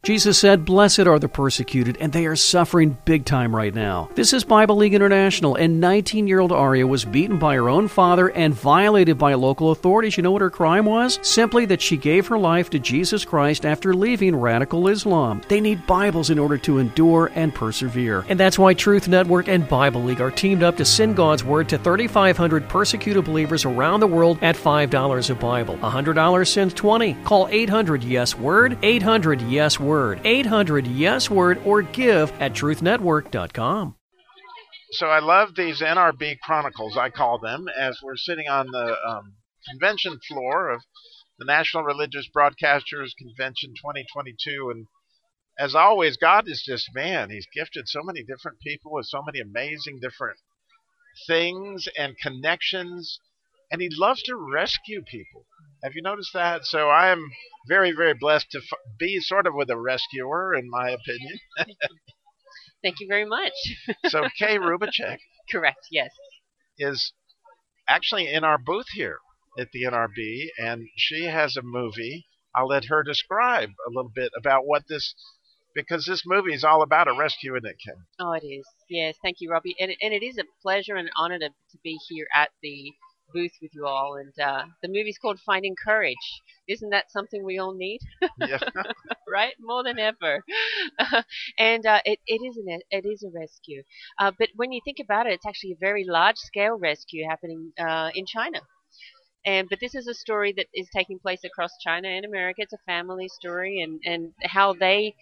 Jesus said, "Blessed are the persecuted," and they are suffering big time right now. This is Bible League International, and 19-year-old Aria was beaten by her own father and violated by local authorities. You know what her crime was? Simply that she gave her life to Jesus Christ after leaving radical Islam. They need Bibles in order to endure and persevere. And that's why Truth Network and Bible League are teamed up to send God's Word to 3,500 persecuted believers around the world at $5 a Bible. $100 sends 20. Call 800-YES-WORD, 800-YES-WORD. 800-YES-WORD, or give at truthnetwork.com. So I love these NRB Chronicles, I call them, as we're sitting on the convention floor of the National Religious Broadcasters Convention 2022. And as always, God is just, man, He's gifted so many different people with so many amazing different things and connections, and He loves to rescue people. Have you noticed that? So I am very, very blessed to be sort of with a rescuer, in my opinion. Thank you very much. So Kay Rubacek. Correct, yes. Is actually in our booth here at the NRB, and she has a movie. I'll let her describe a little bit about what this, because this movie is all about a rescue, isn't it, Kay? Oh, it is. Yes, thank you, Robbie. And it is a pleasure and an honor to be here at the booth with you all. And the movie's called Finding Courage. Isn't that something we all need? Yeah. Right? More than ever. And it is a rescue. But when you think about it, it's actually a very large-scale rescue happening in China. But this is a story that is taking place across China and America. It's a family story, and how they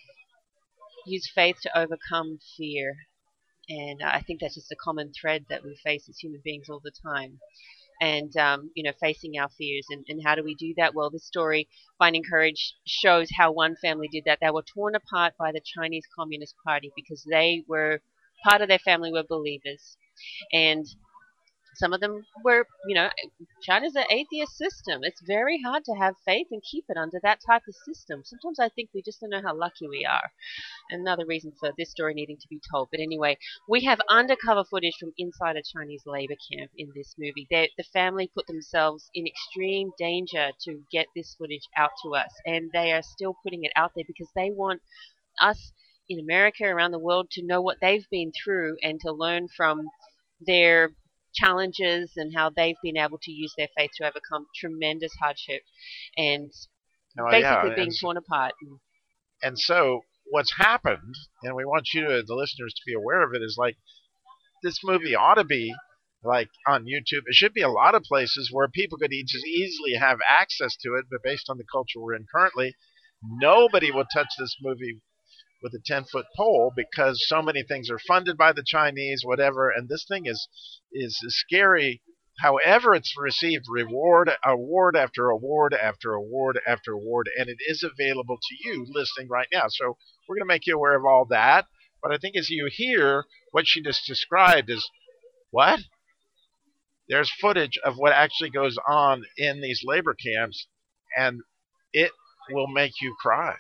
use faith to overcome fear. And I think that's just a common thread that we face as human beings all the time. And, facing our fears. And how do we do that? Well, this story, Finding Courage, shows how one family did that. They were torn apart by the Chinese Communist Party because part of their family were believers. And some of them were, China's an atheist system. It's very hard to have faith and keep it under that type of system. Sometimes I think we just don't know how lucky we are. Another reason for this story needing to be told. But anyway, we have undercover footage from inside a Chinese labor camp in this movie. The family put themselves in extreme danger to get this footage out to us. And they are still putting it out there because they want us in America, around the world, to know what they've been through and to learn from their challenges and how they've been able to use their faith to overcome tremendous hardship and being torn apart. And so what's happened, and we want the listeners, to be aware of it, is like this movie ought to be like on YouTube. It should be a lot of places where people could just easily have access to it, but based on the culture we're in currently, nobody will touch this movie with a 10-foot pole because so many things are funded by the Chinese, whatever, and this thing is scary. However, it's received award after award after award after award, and it is available to you listening right now. So we're going to make you aware of all that. But I think as you hear what she just described is, what? There's footage of what actually goes on in these labor camps, and it will make you cry.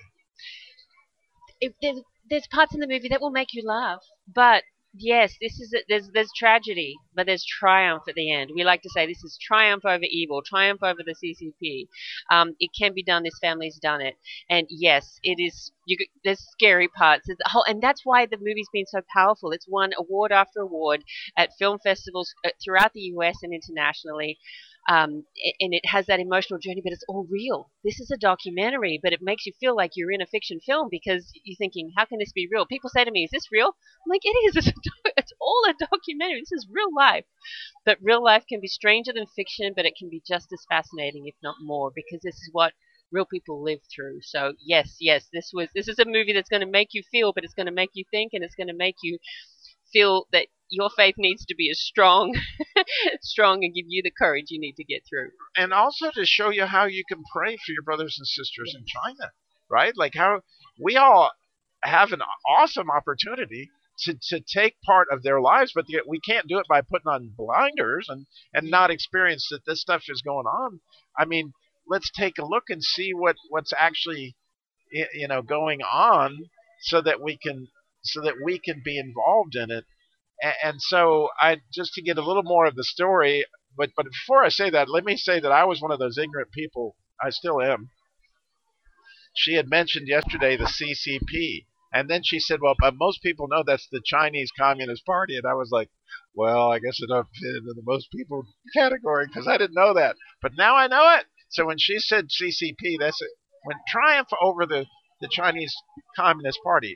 There's parts in the movie that will make you laugh, but yes, there's tragedy, but there's triumph at the end. We like to say this is triumph over evil, triumph over the CCP. It can be done. This family's done it, and yes, it is. There's scary parts, and that's why the movie's been so powerful. It's won award after award at film festivals throughout the U.S. and internationally. And it has that emotional journey, but it's all real. This is a documentary, but it makes you feel like you're in a fiction film because you're thinking, how can this be real? People say to me, is this real? I'm like, it is. It's all a documentary. This is real life. But real life can be stranger than fiction, but it can be just as fascinating, if not more, because this is what real people live through. So yes, this is a movie that's going to make you feel, but it's going to make you think, and it's going to make you feel that your faith needs to be as strong and give you the courage you need to get through. And also to show you how you can pray for your brothers and sisters in China, right? Like how we all have an awesome opportunity to take part of their lives, but we can't do it by putting on blinders and not experience that this stuff is going on. I mean, let's take a look and see what's actually going on so that we can be involved in it. And so just to get a little more of the story, but before I say that, let me say that I was one of those ignorant people. I still am. she had mentioned yesterday the CCP. And then she said, well, but most people know that's the Chinese Communist Party. And I was like, well, I guess it don't fit into the most people category because I didn't know that. But now I know it. So when she said CCP, that's it. When triumph over the Chinese Communist Party,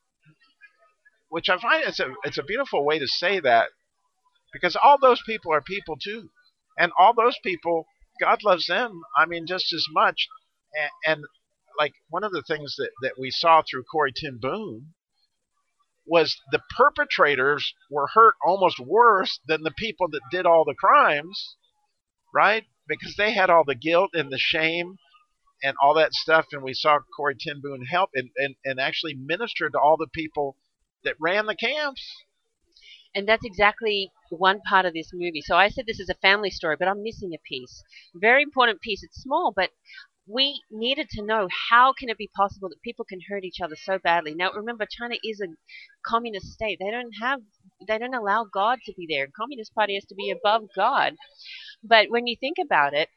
which I find it's a beautiful way to say that because all those people are people too. And all those people, God loves them, I mean, just as much. And like one of the things that we saw through Corey Ten Boom was the perpetrators were hurt almost worse than the people that did all the crimes, right? Because they had all the guilt and the shame and all that stuff. And we saw Corey Ten Boom help and actually minister to all the people that ran the camps. And that's exactly one part of this movie. So I said this is a family story, but I'm missing a piece. Very important piece. It's small, but we needed to know how can it be possible that people can hurt each other so badly. Now remember, China is a communist state. They don't allow God to be there. Communist Party has to be above God. But when you think about it,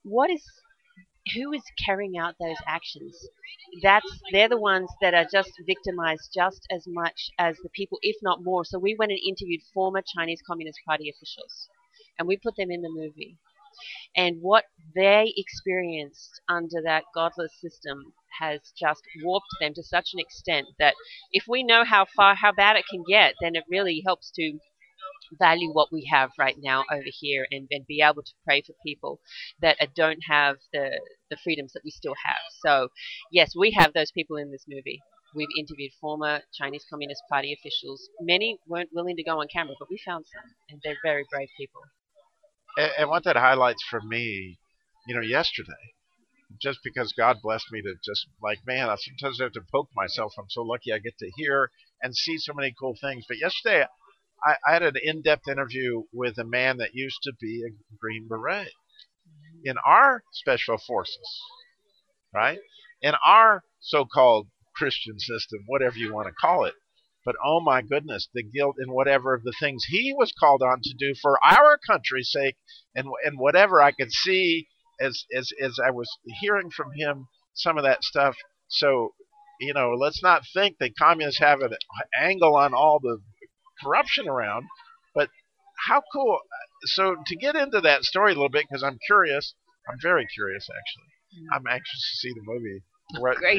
who is carrying out those actions? They're the ones that are just victimized just as much as the people, if not more. So we went and interviewed former Chinese Communist Party officials, and we put them in the movie. And what they experienced under that godless system has just warped them to such an extent that if we know how bad it can get, then it really helps to value what we have right now over here and be able to pray for people that don't have the freedoms that we still have. So, yes, we have those people in this movie. We've interviewed former Chinese Communist Party officials. Many weren't willing to go on camera, but we found some, and they're very brave people. And what that highlights for me, yesterday, just because God blessed me to just like, man, I sometimes have to poke myself. I'm so lucky I get to hear and see so many cool things. But yesterday, I had an in-depth interview with a man that used to be a Green Beret in our special forces, right? In our so-called Christian system, whatever you want to call it. But oh my goodness, the guilt in whatever of the things he was called on to do for our country's sake, and whatever I could see as I was hearing from him some of that stuff. So, let's not think that communists have an angle on all the corruption around, but how cool. So to get into that story a little bit, because I'm curious, I'm very curious actually. I'm anxious to see the movie. Great.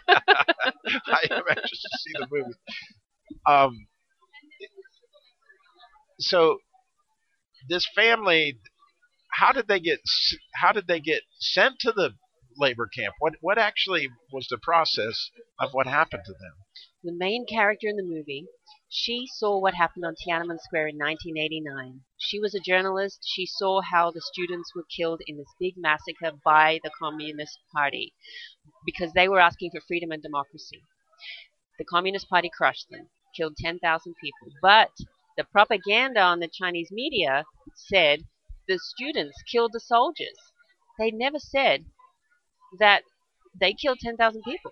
I am anxious to see the movie. So this family, how did they get sent to the labor camp? What actually was the process of what happened to them? The main character in the movie, she saw what happened on Tiananmen Square in 1989. She was a journalist. She saw how the students were killed in this big massacre by the Communist Party because they were asking for freedom and democracy. The Communist Party crushed them, killed 10,000 people. But the propaganda on the Chinese media said the students killed the soldiers. They never said that they killed 10,000 people.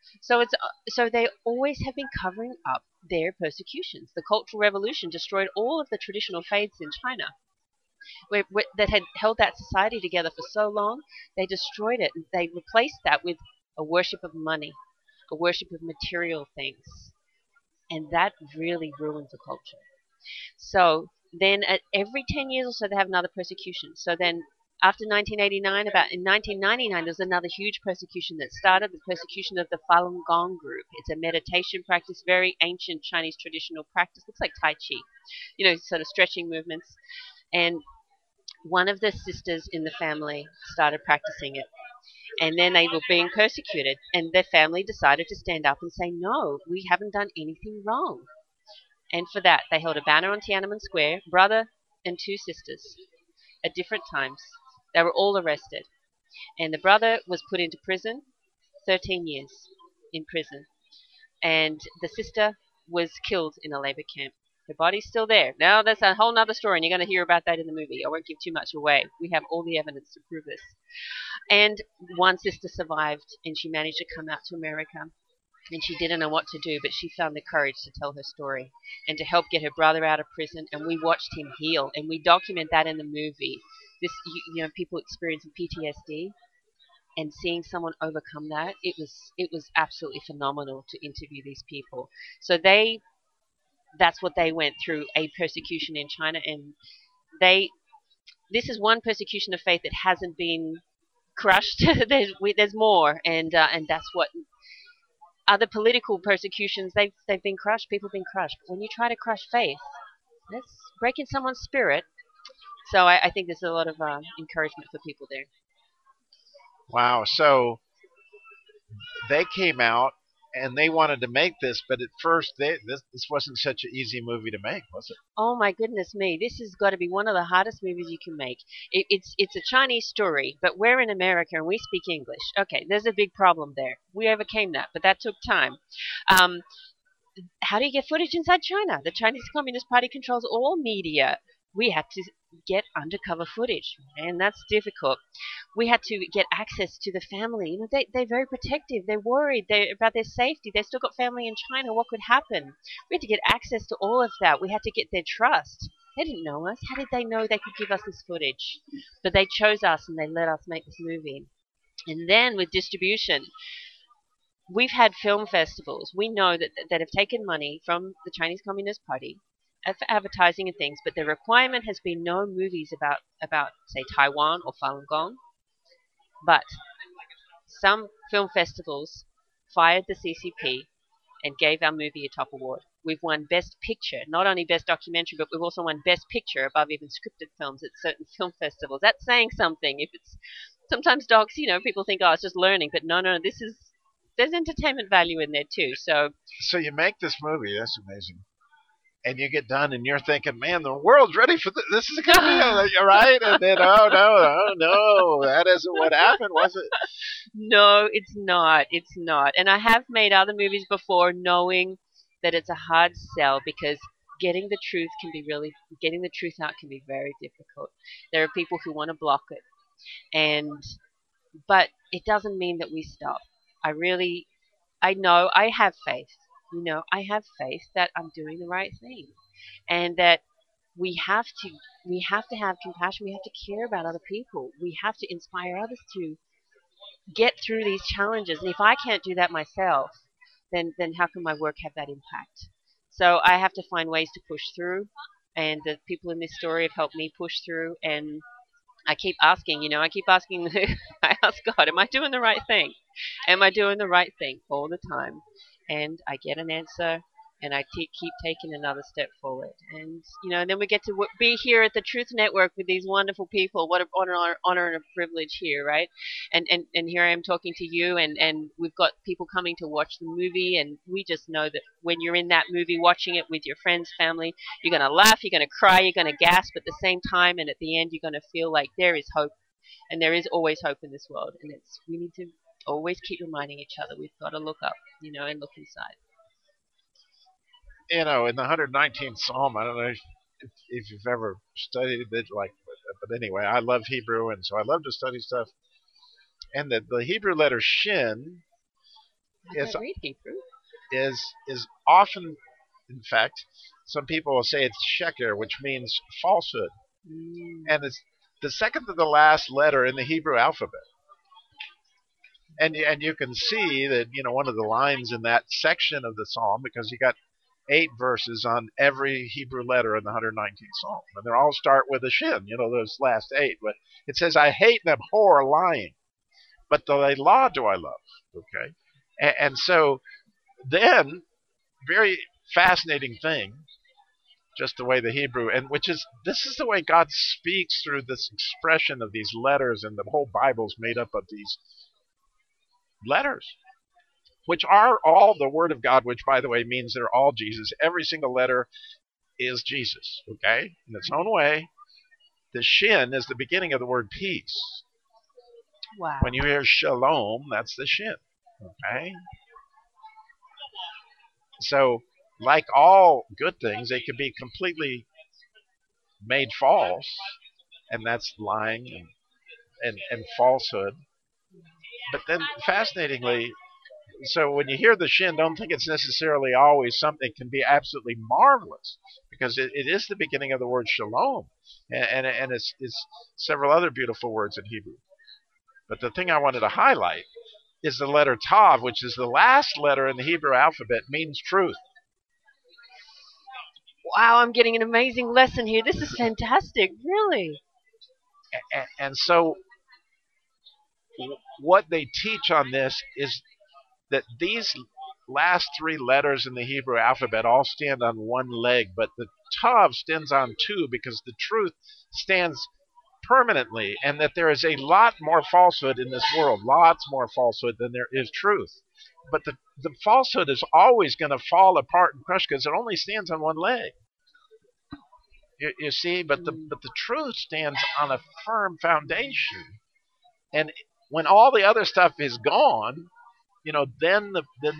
So they always have been covering up their persecutions. The Cultural Revolution destroyed all of the traditional faiths in China that had held that society together for so long. They destroyed it. They replaced that with a worship of money, a worship of material things. And that really ruins the culture. So then at every 10 years or so, they have another persecution. So then after 1989, in 1999, there's another huge persecution that started, the persecution of the Falun Gong group. It's a meditation practice, very ancient Chinese traditional practice. Looks like Tai Chi, sort of stretching movements. And one of the sisters in the family started practicing it. And then they were being persecuted. And their family decided to stand up and say, no, we haven't done anything wrong. And for that, they held a banner on Tiananmen Square, brother and two sisters, at different times. They were all arrested. And the brother was put into prison, 13 years in prison. And the sister was killed in a labor camp. Her body's still there. Now, that's a whole other story, and you're going to hear about that in the movie. I won't give too much away. We have all the evidence to prove this. And one sister survived, and she managed to come out to America. And she didn't know what to do, but she found the courage to tell her story and to help get her brother out of prison. And we watched him heal, and we document that in the movie. This, people experiencing PTSD, and seeing someone overcome that, it was absolutely phenomenal to interview these people. So that's what they went through, a persecution in China, and they this is one persecution of faith that hasn't been crushed. There's more, and that's what other political persecutions, they've been crushed. People have been crushed. But when you try to crush faith, that's breaking someone's spirit. So I think there's a lot of encouragement for people there. Wow. So they came out and they wanted to make this, but at first this wasn't such an easy movie to make, was it? Oh my goodness me! This has got to be one of the hardest movies you can make. It's a Chinese story, but we're in America and we speak English. Okay, there's a big problem there. We overcame that, but that took time. Um, how do you get footage inside China? The Chinese Communist Party controls all media. We had to get undercover footage, and that's difficult. We had to get access to the family. They're very protective. They're worried about their safety. They've still got family in China. What could happen? We had to get access to all of that. We had to get their trust. They didn't know us. How did they know they could give us this footage? But they chose us, and they let us make this movie. And then with distribution, we've had film festivals. We know that have taken money from the Chinese Communist Party for advertising and things, but the requirement has been no movies about say Taiwan or Falun Gong. But some film festivals fired the CCP and gave our movie a top award. We've won Best Picture, not only Best Documentary, but we've also won Best Picture above even scripted films at certain film festivals. That's saying something. If it's sometimes docs, people think, oh, it's just learning, but no, there's entertainment value in there too. So you make this movie. That's amazing. And you get done, and you're thinking, "Man, the world's ready for this. This is going to be right." And then, oh no, that isn't what happened, was it? No, it's not. It's not. And I have made other movies before, knowing that it's a hard sell because getting the truth out can be very difficult. There are people who want to block it, but it doesn't mean that we stop. I know I have faith. I have faith that I'm doing the right thing, and that we have to have compassion. We have to care about other people. We have to inspire others to get through these challenges. And if I can't do that myself, then how can my work have that impact? So I have to find ways to push through, and the people in this story have helped me push through. And I keep asking, I ask God, am I doing the right thing? Am I doing the right thing all the time? And I get an answer, and I keep taking another step forward. And, then we get to be here at the Truth Network with these wonderful people. What an honor and a privilege here, right? And here I am talking to you, and we've got people coming to watch the movie, and we just know that when you're in that movie watching it with your friends, family, you're going to laugh, you're going to cry, you're going to gasp at the same time, and at the end you're going to feel like there is hope, and there is always hope in this world. And we need to always keep reminding each other we've got to look up, and look inside. In the 119th Psalm, I don't know if you've ever studied it, but anyway, I love Hebrew, and so I love to study stuff. And the Hebrew letter Shin read Hebrew. is often, in fact, some people will say it's sheker, which means falsehood, and it's the second to the last letter in the Hebrew alphabet. And you can see that one of the lines in that section of the psalm, because you got 8 verses on every Hebrew letter in the 119th Psalm, and they all start with a shin. Those last 8. But it says, "I hate and abhor lying, but the law do I love." Okay, and so then, very fascinating thing, just the way the Hebrew, and this is the way God speaks through this expression of these letters, and the whole Bible's made up of these letters, which are all the Word of God, which, by the way, means they're all Jesus. Every single letter is Jesus, okay, in its own way. The Shin is the beginning of the word peace. Wow. When you hear shalom, that's the Shin, okay? So, like all good things, they can be completely made false, and that's lying and falsehood. But then, fascinatingly, so when you hear the Shin, don't think it's necessarily always something that can be absolutely marvelous, because it is the beginning of the word shalom, and it's several other beautiful words in Hebrew. But the thing I wanted to highlight is the letter Tav, which is the last letter in the Hebrew alphabet, means truth. Wow, I'm getting an amazing lesson here. This is fantastic, really. And so what they teach on this is that these last three letters in the Hebrew alphabet all stand on one leg, but the Tav stands on two because the truth stands permanently, and that there is a lot more falsehood in this world, lots more falsehood than there is truth. But the falsehood is always going to fall apart and crush because it only stands on one leg. You see, but the truth stands on a firm foundation, and when all the other stuff is gone, then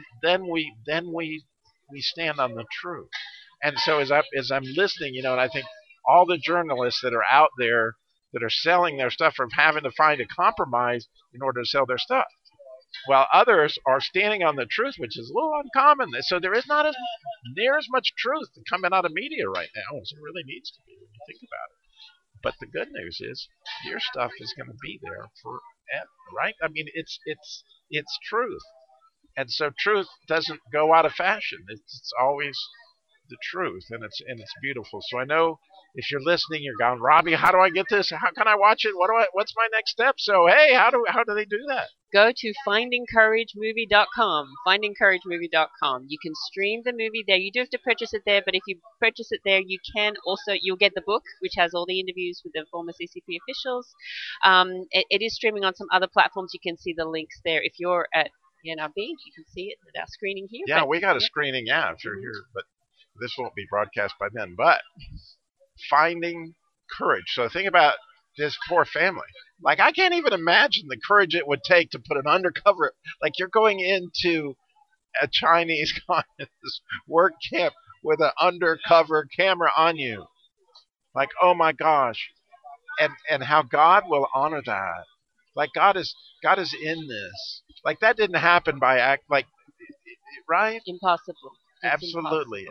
we stand on the truth. And so as I'm listening, and I think all the journalists that are out there that are selling their stuff are having to find a compromise in order to sell their stuff, while others are standing on the truth, which is a little uncommon. So there is not near as much truth coming out of media right now as there really needs to be when you think about it. But the good news is your stuff is going to be there forever, right? I mean, it's truth, and so truth doesn't go out of fashion. It's always the truth, and it's beautiful. So I know if you're listening, you're going, Robbie, how do I get this? How can I watch it? What's my next step? So hey, how do they do that? Go to findingcouragemovie.com. Findingcouragemovie.com. You can stream the movie there. You do have to purchase it there, but if you purchase it there, you'll get the book, which has all the interviews with the former CCP officials. It is streaming on some other platforms. You can see the links there. If you're at NRB, you can see it at our screening here. Yeah, we got a screening, if you're here, but this won't be broadcast by then. But Finding Courage. So think about this poor family. Like, I can't even imagine the courage it would take to put an undercover, like you're going into a Chinese communist work camp with an undercover camera on you. Like, oh my gosh. And how God will honor that. Like God is in this. Like that didn't happen by act, like, right? Impossible. Absolutely.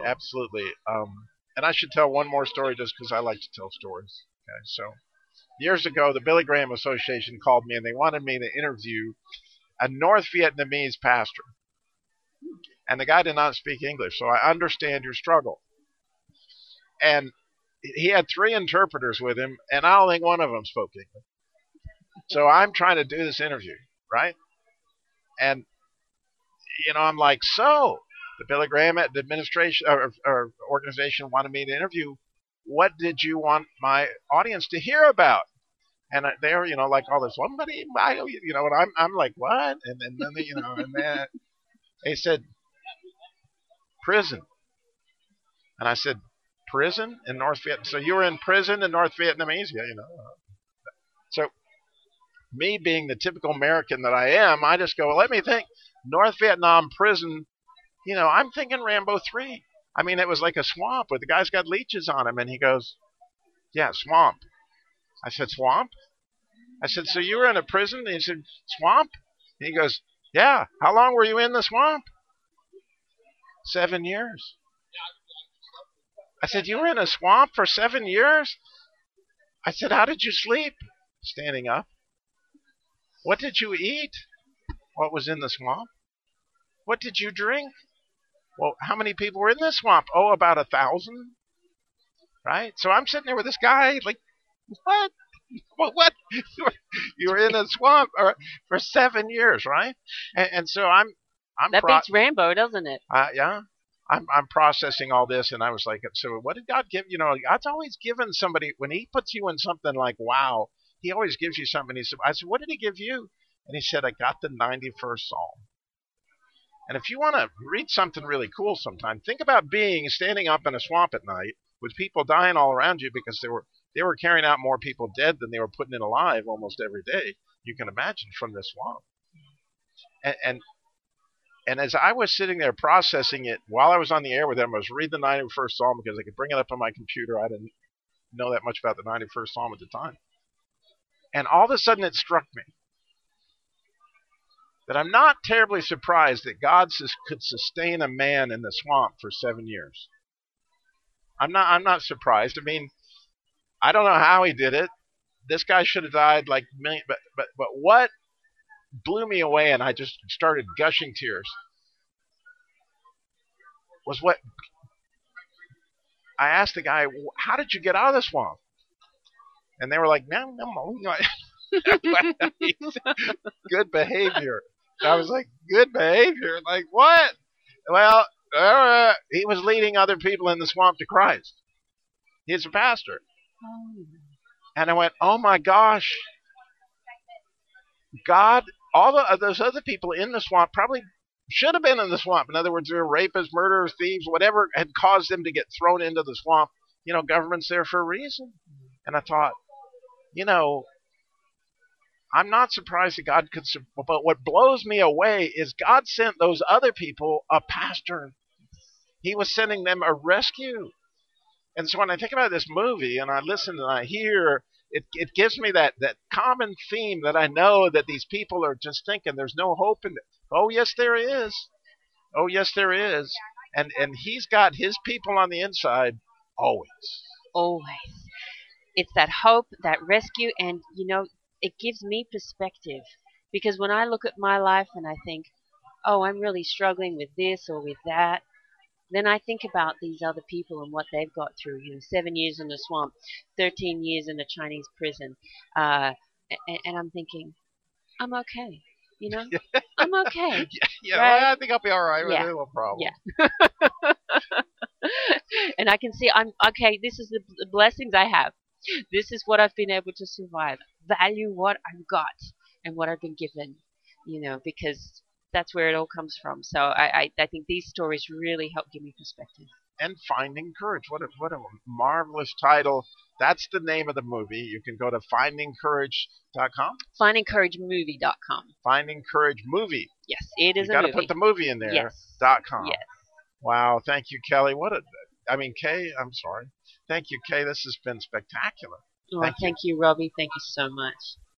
And I should tell one more story just because I like to tell stories. Okay, so years ago, the Billy Graham Association called me and they wanted me to interview a North Vietnamese pastor. And the guy did not speak English, so I understand your struggle. And he had 3 interpreters with him, and I don't think one of them spoke English. So I'm trying to do this interview, right? And, I'm like, so the Billy Graham administration or organization wanted me to interview. What did you want my audience to hear about? And they were, like all this, somebody, and I'm like, what? And then, and then they said, prison. And I said, prison in North Vietnam? So you were in prison in North Vietnamese? Yeah, So me being the typical American that I am, I just go, well, let me think. North Vietnam prison, I'm thinking Rambo 3. I mean, it was like a swamp where the guy's got leeches on him. And he goes, yeah, swamp. I said, swamp? I said, so you were in a prison? And he said, swamp? And he goes, yeah. How long were you in the swamp? 7 years. I said, you were in a swamp for 7 years? I said, how did you sleep? Standing up. What did you eat? What was in the swamp? What did you drink? Well, how many people were in the swamp? Oh, about 1,000. Right? So I'm sitting there with this guy, like, what? What? You were in a swamp for 7 years, right? And so I'm that beats Rambo, doesn't it? Yeah. I'm processing all this, and I was like, so what did God give? God's always given somebody, when he puts you in something like, wow, he always gives you something. I said, what did he give you? And he said, I got the 91st Psalm. And if you want to read something really cool sometime, think about standing up in a swamp at night with people dying all around you because they were carrying out more people dead than they were putting in alive almost every day. You can imagine, from the swamp. And as I was sitting there processing it while I was on the air with them, I was reading the 91st Psalm because I could bring it up on my computer. I didn't know that much about the 91st Psalm at the time. And all of a sudden it struck me that I'm not terribly surprised that God could sustain a man in the swamp for 7 years. I'm not surprised. I mean, I don't know how he did it. This guy should have died like million, but what blew me away, and I just started gushing tears. Was what I asked the guy, "How did you get out of the swamp?" And they were like, "No, no, no." Good behavior. I was like, good behavior? Like, what? Well, he was leading other people in the swamp to Christ. He's a pastor. Oh. And I went, oh my gosh. God, those other people in the swamp probably should have been in the swamp. In other words, they're rapists, murderers, thieves, whatever had caused them to get thrown into the swamp. Government's there for a reason. And I thought, you know, I'm not surprised that God could, but what blows me away is God sent those other people a pastor. He was sending them a rescue. And so when I think about this movie and I listen and I hear, it gives me that common theme that I know that these people are just thinking there's no hope in it. Oh, yes, there is. Oh, yes, there is. And he's got his people on the inside always. Always. It's that hope, that rescue, and it gives me perspective. Because when I look at my life and I think, oh, I'm really struggling with this or with that, then I think about these other people and what they've got through. 7 years in the swamp, 13 years in a Chinese prison, and I'm thinking, I'm okay. I'm okay. Yeah, right? well, I think I'll be all right with it. No problem. Yeah. And I can see I'm okay. This is the blessings I have. This is what I've been able to survive. Value what I've got and what I've been given, because that's where it all comes from. So I think these stories really help give me perspective. And Finding Courage. What a marvelous title. That's the name of the movie. You can go to findingcourage.com. Findingcouragemovie.com. Finding Courage Movie. Yes, it is a movie. You got to put the movie in there. Yes. .com. Yes. Wow, thank you, Kelly. Kay, I'm sorry. Thank you, Kay. This has been spectacular. Thank you, Robbie. Thank you so much.